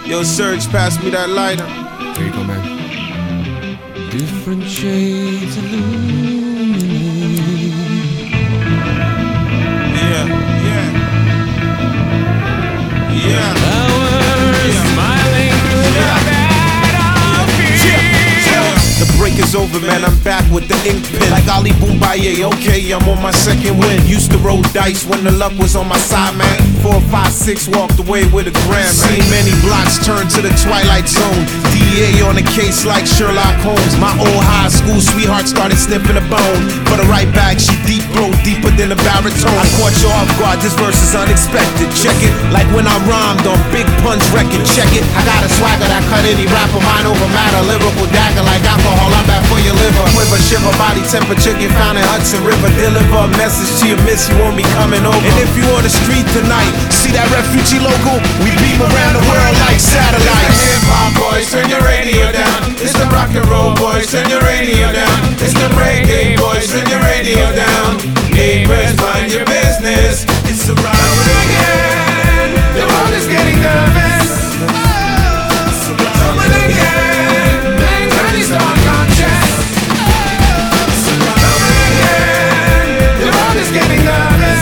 Yo, Serge, pass me that lighter. There you go, man. Different shades illuminate. Yeah. Flowers smiling through the battlefield. The break is over, man, I'm back with the ink pen. Like Ali Boumbaye, okay, I'm on my second win. Used to roll dice when the luck was on my side, man. 4, 5, 6 walked away with a grand, man. Seen many blocks turn to the twilight zone. DA on a case like Sherlock Holmes. My old high school sweetheart started sniffing a bone. For the right bag, she deep throat deeper than a baritone. I caught you off guard, this verse is unexpected. Check it, like when I rhymed on Big Punch record. Check it, I got a swagger that cut any rapper mind over matter. Lyrical dagger like alcohol, I'm bad for your liver. Quiver, shiver, body temperature get found in Hudson River. Deliver a message to your miss, you won't be coming over. And if you on the street tonight, see that refugee logo? We beam around the world like satellites. It's the hip-hop boys, turn your radio down. It's the rock and roll boys, turn your radio down. It's the reggae boys, turn your radio down. Neighbors, mind your business. It's the rock again. The world is getting nervous. Coming again. Mankind is unconscious. Coming again. The world is getting nervous.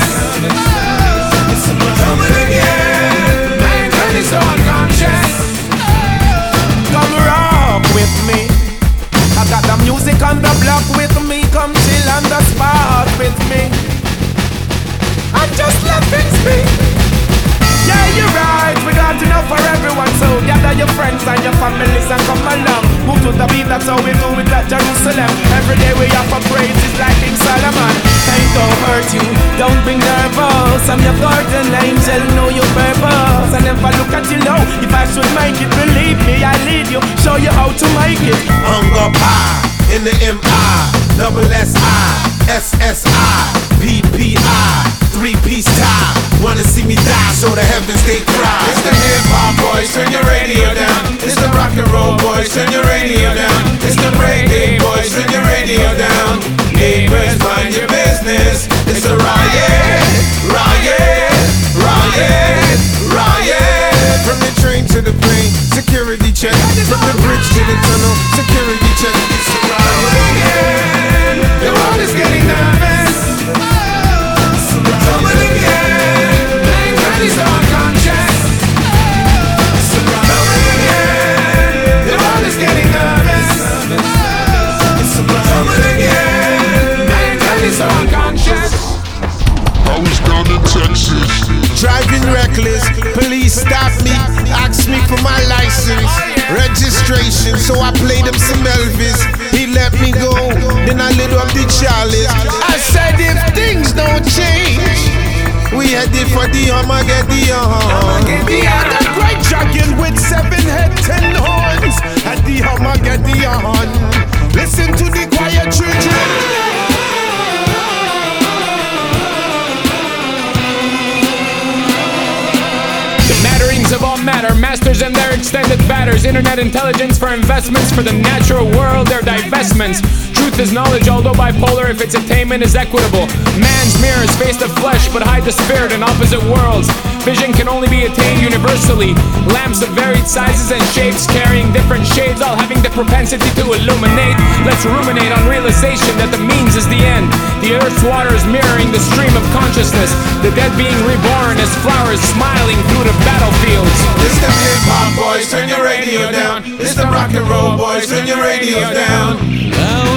Coming again. Mankind is unconscious. Come rock with me. I got the music on the block with me. Come chill on the spot with me. And just let things be. Yeah, you're right, we got enough for everyone. So gather your friends and your families and come along. Move to the beat, that's how we do it at Jerusalem. Every day we offer praises like King Solomon. Ain't don't hurt you, don't be nervous. I'm your guardian angel, know your purpose. I never look at you low, if I should make it, believe me, I lead you, show you how to make it. Hung up high, in the M.I., double S.I., S.S.I., P.P.I., 3-piece tie. Wanna see me die so the heavens they cry. It's the hip-hop boys, turn your radio down. It's the rock and roll boys, turn your radio down. It's the reggae boys, turn your radio down. Neighbors, mind your business. It's a riot, riot, riot, riot. From the train to the plane, security check. From the bridge to the tunnel, security check. It's a riot again. The world is getting nervous. Coming again, mankind is unconscious. Coming again, the world is getting nervous. Coming again, mankind is unconscious. I was down in Texas, driving reckless, police stopped me, asked me for my license, registration, so I played him some Elvis. He let me go, then I lit up the chalice. I said if things don't change, we headed for the Armageddon. A great dragon with 7 heads, 10 horns at the Armageddon. Listen to the quiet children. Matterings of all matter, masters and their extended batters. Internet intelligence for investments, for the natural world, their divestments. Truth is knowledge, although bipolar, if its attainment is equitable. Man's mirrors face the flesh, but hide the spirit in opposite worlds. Vision can only be attained universally. Lamps of varied sizes and shapes, carrying different shades, all having the propensity to illuminate. Let's ruminate on realization that the means is the end. The earth's water is mirroring the stream of consciousness. The dead being reborn as flowers smiling through the battlefields. It's the hip-hop boys, turn your radio down. It's the rock and roll boys, turn your radio down.